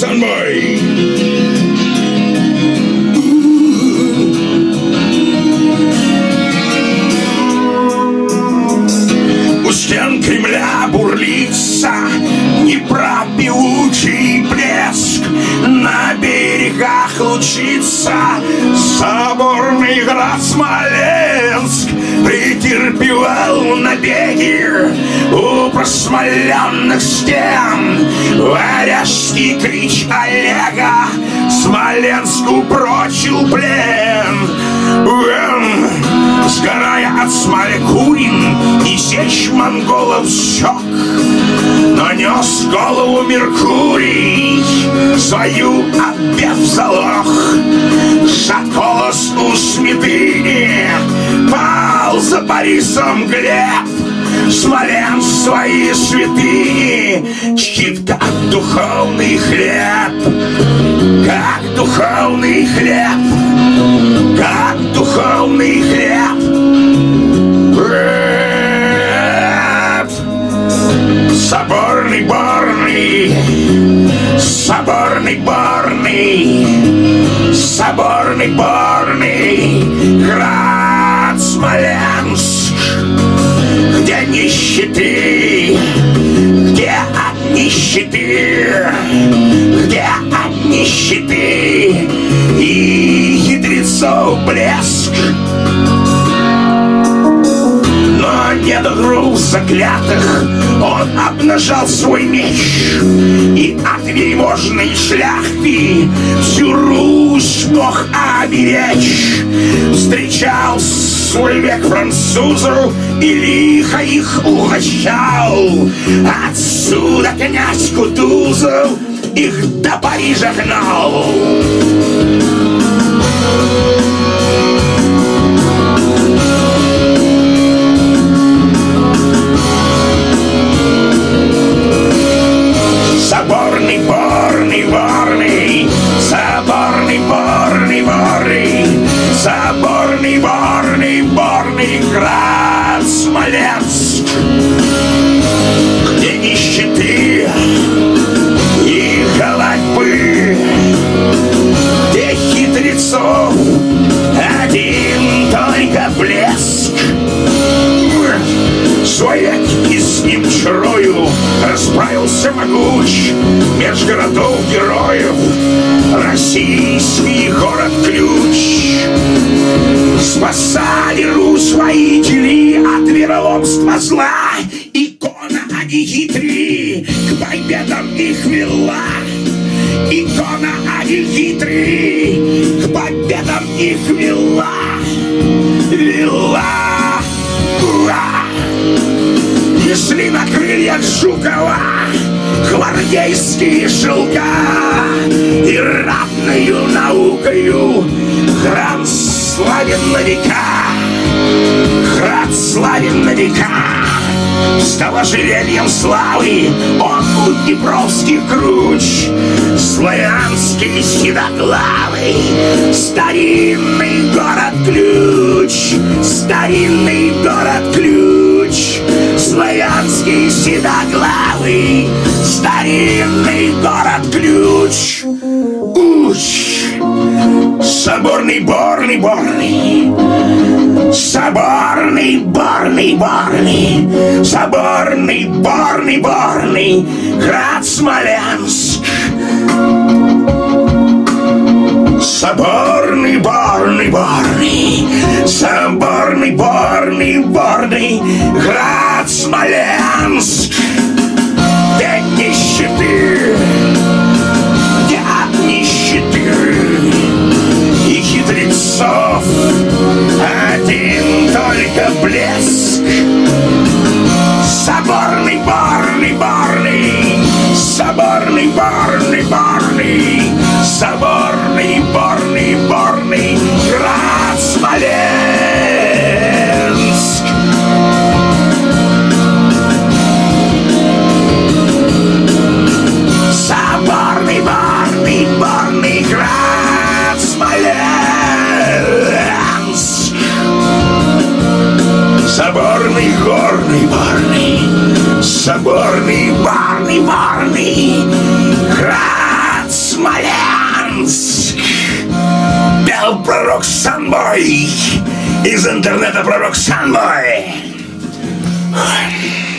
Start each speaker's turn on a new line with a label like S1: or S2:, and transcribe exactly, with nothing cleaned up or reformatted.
S1: сын мой. У стен Кремля бурлится Днепра певучий блеск, на берегах лучится соборный град Смоленск. Претерпевал набеги у просмоленных стен, варяжский крич Олега Смоленску прочил плен. Уэм, сгорая от смоли Курин, и сечь монголов сёк, нанес голову Меркурий свою отбев залог. Сжат колос у Сметыни, пал за Борисом Глеб. Смоленск свои святыни чтит как духовный хлеб, как духовный хлеб, как духовный хлеб. Соборный борный, соборный борный, соборный борный град Смоленск, где нищеты, где от нищеты, где от нищеты и хитрецов блеск. Но не до груз заклятых он обнажал свой меч, и от вельможной шляхты всю Русь мог оберечь. Встречал свой век французов и лихо их угощал. Отсюда князь Кутузов их до Парижа гнал. Соборный, борный, борный, соборный, борный, борный, соборный, борный, борный град Смоленск, где нищеты и голодьбы, где хитрецов один только блеск. Свояк и с ним чарою расправился могуч меж городов героев российский город-ключ. Спасали Русь воители от вероломства зла, икона они хитрые к победам их вела. Икона они хитрые к победам их вела. Вела. Несли на крыльях Жукова гвардейские шелка, и ратною наукою град славен на века, град славен на века. Стал ожерельем славы он у Днепровских круч, славянский седоглавый, старинный город-ключ, старинный город-ключ, славянский седоглавый, старинный город-ключ. Уч! Соборный, борный, борный, соборный, борный, борный, соборный, борный, борный град Смоленск. Соборный, борный, борный, соборный, борный, борный град Смоленск, где нищеты, где от нищеты и хитрецов один только блеск. Соборный, борный, борный, соборный, борный, борный, соборный, борный, борный град Смоленск. Соборный, борный, борный град Смоленск. Соборный, горный, барный, соборный, барный, барный град сказал пророк Санбой. Из интернета пророк Санбой.